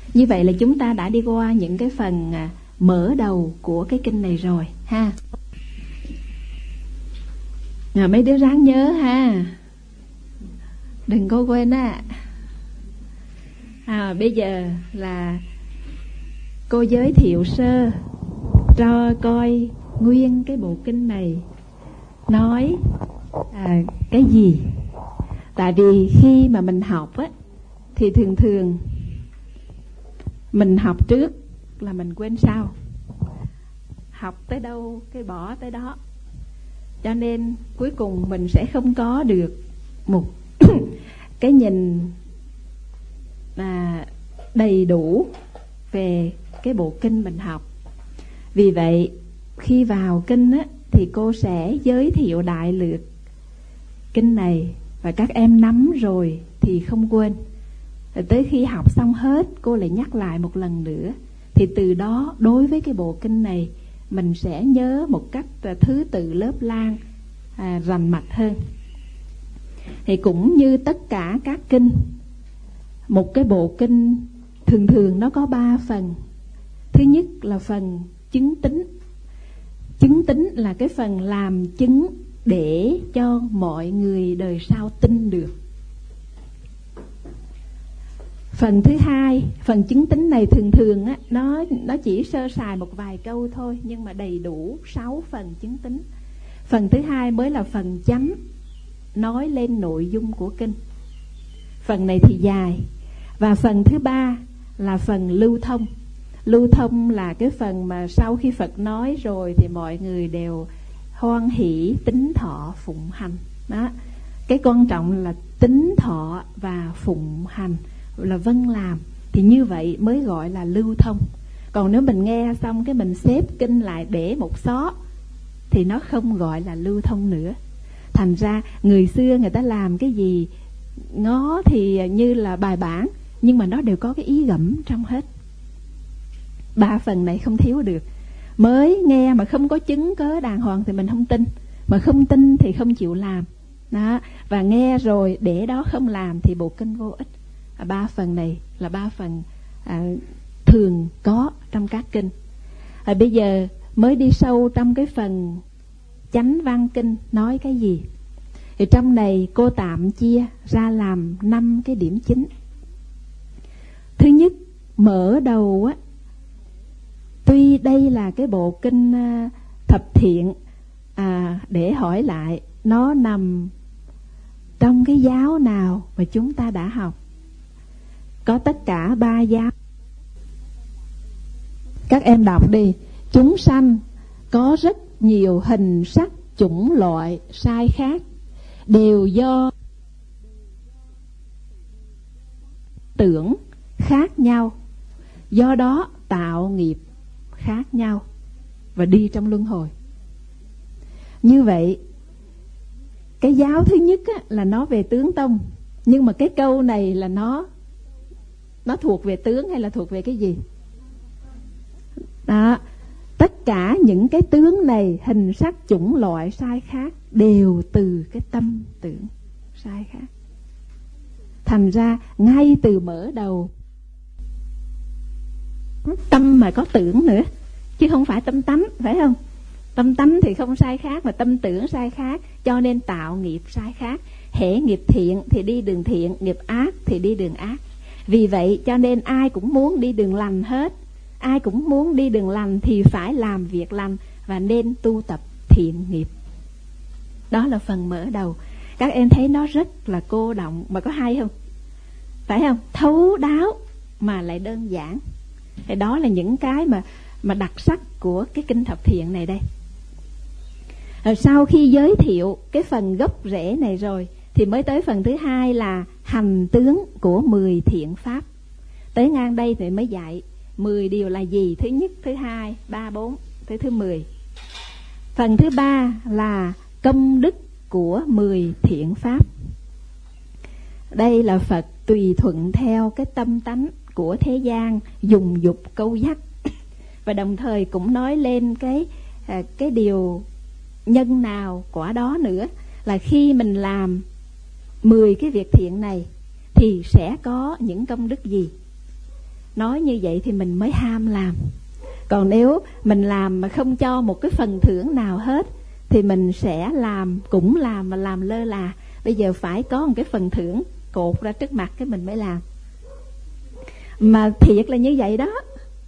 Như vậy là chúng ta đã đi qua những cái phần mở đầu của cái kinh này rồi ha. Mấy đứa ráng nhớ ha, đừng có quên á. Bây giờ là cô giới thiệu sơ cho coi nguyên cái bộ kinh này nói cái gì. Tại vì khi mà mình học á thì thường thường mình học trước là mình quên sau, học tới đâu cái bỏ tới đó, cho nên cuối cùng mình sẽ không có được một cái nhìn đầy đủ về cái bộ kinh mình học. Vì vậy khi vào kinh á, thì cô sẽ giới thiệu đại lược kinh này, và các em nắm rồi thì không quên. Rồi tới khi học xong hết cô lại nhắc lại một lần nữa, thì từ đó đối với cái bộ kinh này mình sẽ nhớ một cách thứ tự lớp lang, rành mạch hơn. Thì cũng như tất cả các kinh, một cái bộ kinh thường thường nó có 3 phần. Thứ nhất là phần chứng tính. Chứng tính là cái phần làm chứng để cho mọi người đời sau tin được. Phần thứ hai, phần chứng tính này thường thường á, nó chỉ sơ sài một vài câu thôi, nhưng mà đầy đủ 6 phần chứng tính. Phần thứ hai mới là phần chánh, nói lên nội dung của kinh. Phần này thì dài. Và phần thứ ba là phần lưu thông. Lưu thông là cái phần mà sau khi Phật nói rồi thì mọi người đều hoan hỷ tín thọ phụng hành. Đó. Cái quan trọng là tín thọ và phụng hành, là vâng làm, thì như vậy mới gọi là lưu thông. Còn nếu mình nghe xong cái mình xếp kinh lại để một xó thì nó không gọi là lưu thông nữa. Thành ra người xưa người ta làm cái gì ngó thì như là bài bản, nhưng mà nó đều có cái ý gẫm trong hết. 3 phần này không thiếu được. Mới nghe mà không có chứng cớ đàng hoàng thì mình không tin, mà không tin thì không chịu làm đó. Và nghe rồi để đó không làm thì bộ kinh vô ích. 3 phần này là 3 phần thường có trong các kinh. Bây giờ mới đi sâu trong cái phần chánh văn kinh nói cái gì. Thì trong này cô tạm chia ra làm 5 cái điểm chính. Thứ nhất, mở đầu á, tuy đây là cái bộ kinh thập thiện, để hỏi lại nó nằm trong cái giáo nào mà chúng ta đã học. Có tất cả 3 giáo. Các em đọc đi. Chúng sanh có rất nhiều hình sắc chủng loại sai khác, đều do tưởng khác nhau, do đó tạo nghiệp khác nhau và đi trong luân hồi. Như vậy cái giáo thứ nhất á, là nó về tướng tông. Nhưng mà cái câu này là nó thuộc về tướng hay là thuộc về cái gì? Đó. Tất cả những cái tướng này, hình sắc chủng loại sai khác, đều từ cái tâm tưởng sai khác. Thành ra ngay từ mở đầu, tâm mà có tưởng nữa, chứ không phải tâm tánh, phải không? Tâm tánh thì không sai khác, mà tâm tưởng sai khác, cho nên tạo nghiệp sai khác. Hễ nghiệp thiện thì đi đường thiện, nghiệp ác thì đi đường ác. Vì vậy cho nên ai cũng muốn đi đường lành hết. Ai cũng muốn đi đường lành thì phải làm việc lành và nên tu tập thiện nghiệp. Đó là phần mở đầu. Các em thấy nó rất là cô động mà có hay không? Phải không? Thấu đáo mà lại đơn giản. Thì đó là những cái mà đặc sắc của cái kinh thập thiện này đây. Rồi sau khi giới thiệu cái phần gốc rễ này rồi thì mới tới phần thứ hai là hành tướng của 10 thiện pháp. Tới ngang đây thì mới dạy 10 điều là gì. Thứ nhất, thứ hai, 3, 4, tới thứ 10. Phần thứ ba là công đức của 10 thiện pháp. Đây là Phật tùy thuận theo cái tâm tánh của thế gian, dùng dục câu dắt. Và đồng thời cũng nói lên cái điều nhân nào quả đó nữa, là khi mình làm 10 cái việc thiện này thì sẽ có những công đức gì. nói như vậy thì mình mới ham làm. Còn nếu mình làm mà không cho một cái phần thưởng nào hết thì mình sẽ làm, cũng làm mà làm lơ là. Bây giờ phải có một cái phần thưởng cột ra trước mặt cái mình mới làm. Mà thiệt là như vậy đó.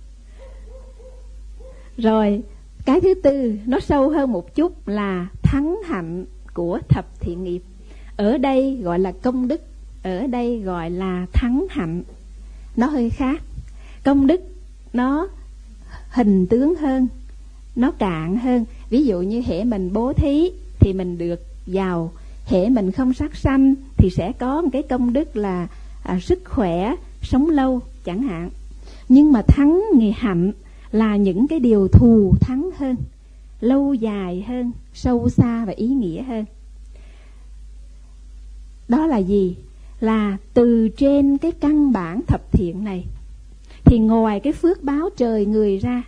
Rồi cái thứ tư nó sâu hơn một chút là thắng hạnh của thập thiện nghiệp. Ở đây gọi là công đức, ở đây gọi là thắng hạnh. Nó hơi khác. Công đức nó hình tướng hơn, nó cạn hơn. Ví dụ như hễ mình bố thí thì mình được giàu, hễ mình không sát sanh thì sẽ có một cái công đức là sức khỏe, sống lâu chẳng hạn. Nhưng mà thắng nghề hạnh là những cái điều thù thắng hơn, lâu dài hơn, sâu xa và ý nghĩa hơn. Đó là gì? Là từ trên cái căn bản thập thiện này thì ngoài cái phước báo trời người ra,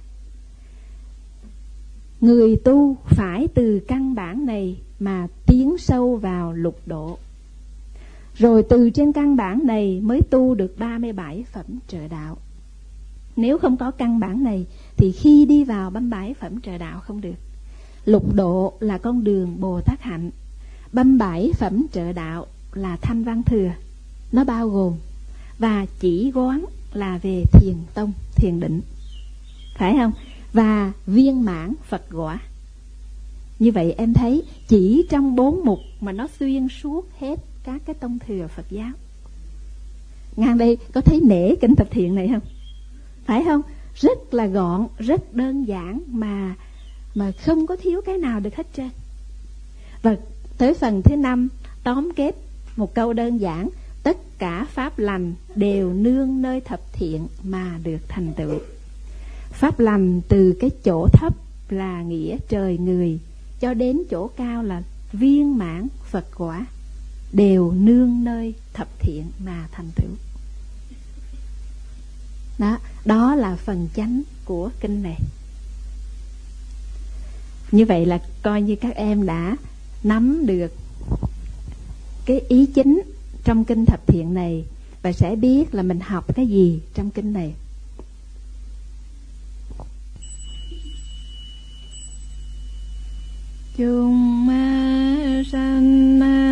người tu phải từ căn bản này mà tiến sâu vào lục độ. Rồi từ trên căn bản này mới tu được 37 phẩm trợ đạo. Nếu không có căn bản này thì khi đi vào 37 phẩm trợ đạo không được. Lục độ là con đường Bồ Tát hạnh, 37 phẩm trợ đạo là thanh văn thừa, nó bao gồm, và chỉ quán là về thiền tông, thiền định, phải không? Và viên mãn Phật quả. Như vậy em thấy chỉ trong 4 mục mà nó xuyên suốt hết các cái tông thừa Phật giáo. Ngang đây có thấy nể kinh thập thiện này không? Phải không? Rất là gọn, rất đơn giản mà không có thiếu cái nào được hết trơn. Và tới phần thứ 5 tóm kết một câu đơn giản: tất cả pháp lành đều nương nơi thập thiện mà được thành tựu. Pháp lành từ cái chỗ thấp là nghĩa trời người cho đến chỗ cao là viên mãn Phật quả, đều nương nơi thập thiện mà thành tựu. Đó là phần chánh của kinh này. Như vậy là coi như các em đã nắm được cái ý chính trong kinh thập thiện này và sẽ biết là mình học cái gì trong kinh này. Chung sanh